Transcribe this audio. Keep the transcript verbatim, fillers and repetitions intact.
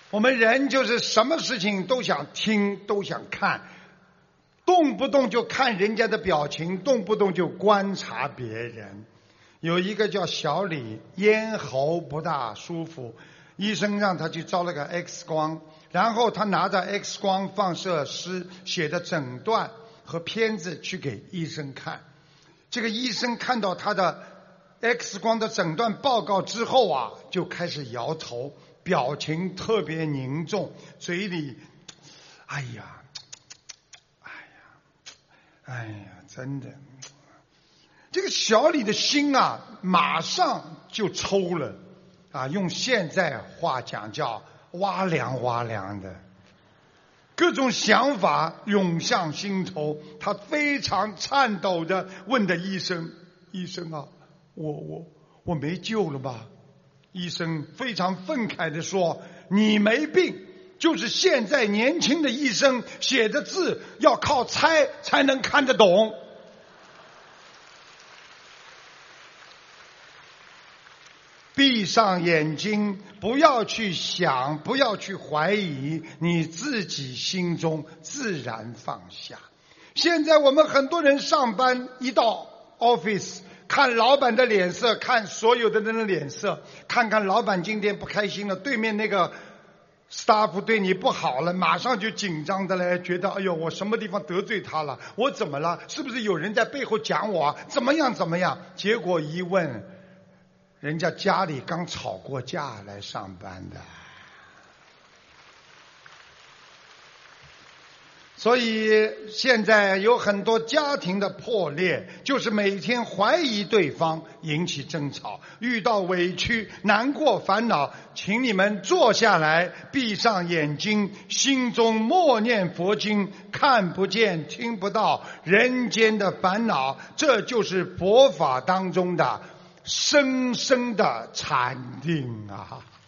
我们人就是什么事情都想听，都想看，动不动就看人家的表情，动不动就观察别人。有一个叫小李，咽喉不大舒服，医生让他去照了个 X 光，然后他拿着 X 光放射师写的诊断和片子去给医生看。这个医生看到他的 X 光的诊断报告之后啊，就开始摇头，表情特别凝重，嘴里哎呀哎呀哎呀，真的，这个小李的心啊马上就抽了啊，用现在话讲叫哇凉哇凉的，各种想法涌向心头。他非常颤抖地问的医生：医生啊，我我我没救了吧？医生非常愤慨地说：你没病，就是现在年轻的医生写的字要靠猜才能看得懂。闭上眼睛，不要去想，不要去怀疑，你自己心中自然放下。现在我们很多人上班一到 office， 看老板的脸色，看所有的人的脸色，看看老板今天不开心了，对面那个 staff 对你不好了，马上就紧张的嘞，觉得哎呦，我什么地方得罪他了，我怎么了，是不是有人在背后讲我，怎么样怎么样。结果一问，人家家里刚吵过架来上班的。所以现在有很多家庭的破裂，就是每天怀疑对方，引起争吵。遇到委屈、难过、烦恼，请你们坐下来，闭上眼睛，心中默念佛经，看不见听不到人间的烦恼，这就是佛法当中的深深的禅定啊。